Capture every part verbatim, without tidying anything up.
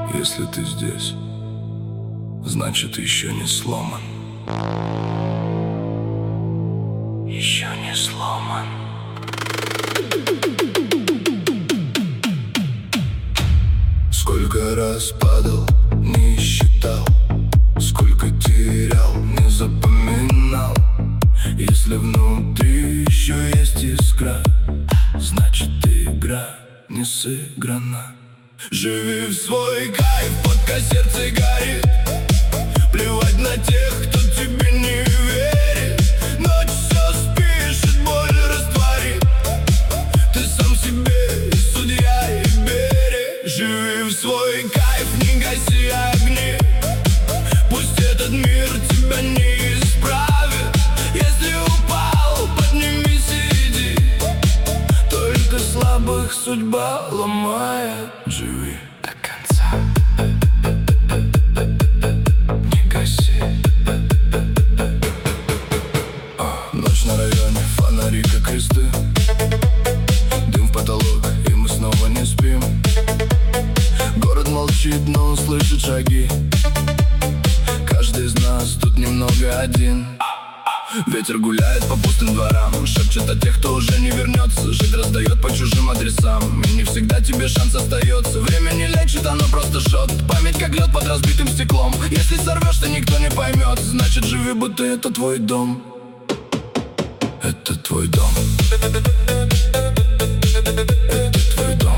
Если ты здесь, значит еще не сломан. Еще не сломан. Сколько раз падал, не считал, сколько терял, не запоминал. Если внутри еще есть искра, значит игра не сыграна. Живи в свой кайф, пока сердце горит. Плевать на тех, кто тебе не верит. Ночь все спишет, боль растворит. Ты сам себе и судья, и берег. Живи в свой кайф, не гаси огни. Пусть этот мир тебя не исправит. Если упал, поднимись и иди. Только слабых судьба ломает. Живи до конца, не гаси. О, ночь на районе, фонари как кресты. Дым в потолок, и мы снова не спим. Город молчит, но он слышит шаги. Каждый из нас тут немного один. Ветер гуляет по пустым дворам, шепчет о тех, кто уже не вернется. Жить раздает по чужим адресам, и не всегда тебе шанс остается. Время не лечит, оно просто жжет. Память как лед под разбитым стеклом. Если сорвешься, никто не поймет. Значит, живи, будто это твой дом. Это твой дом. Это твой дом.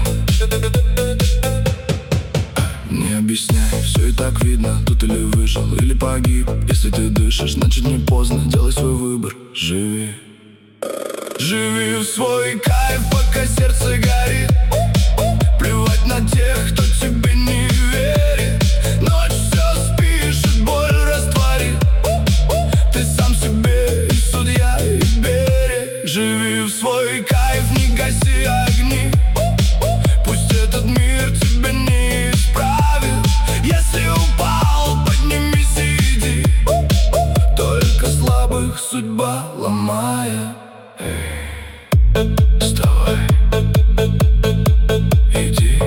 Не объясняй, все и так видно. Тут или выжил, или погиб. Если ты дышишь, значит не поздно. Делай свой выбор, живи. Живи в свой кайф, пока сердце горит. Плевать на тех, кто тебе не верит. Ночь все спишет, боль растворит. Ты сам себе и судья, и берег. Живи в свой кайф, не гаси огни. Пусть этот мир тебя не исправит. Если упал, поднимись и иди. Только слабых судьба ломает. Эй, вставай, иди.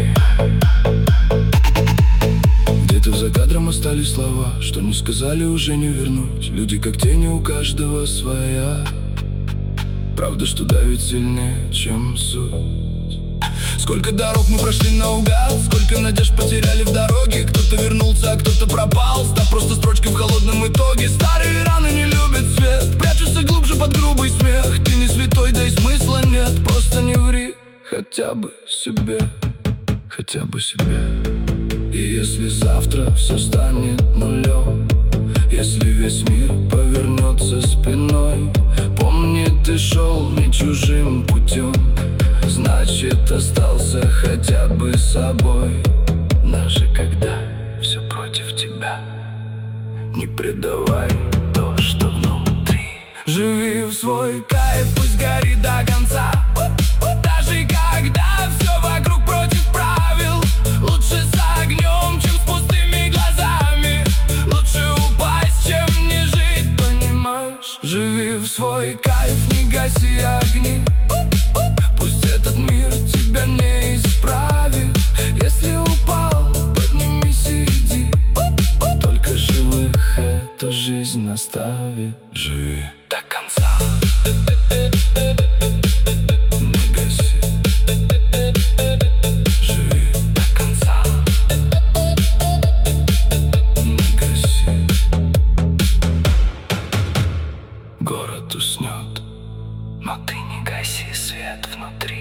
Где-то за кадром остались слова, что не сказали, уже не вернуть. Люди как тени, у каждого своя. Правда, что давит сильнее, чем суть. Сколько дорог мы прошли наугад, сколько надежд потеряли в дороге. Кто-то вернулся, а кто-то пропал, став просто строчкой в холодном итоге. Старые раны не любят свет, прячутся глубже под грубый смех. Ты не святой, да и смысла нет. Просто не ври хотя бы себе, хотя бы себе. И если завтра все станет нулем, если весь мир повернется спиной, помни, ты шел не чужим путем. Значит, остался хотя бы собой. Даже когда все против тебя, не предавай то, что внутри. Живи в свой кайф, пусть горит до конца. Даже когда все вокруг против правил. Лучше с огнем, чем с пустыми глазами. Лучше упасть, чем не жить, понимаешь? Живи в свой кайф, не гаси огни. Пусть этот мир тебя не исправит. Если упал, поднимись и иди. Только живых эта жизнь наставит. Живи до конца, не гаси. Живи до конца, не гаси. Город уснет, но ты не гаси свет внутри.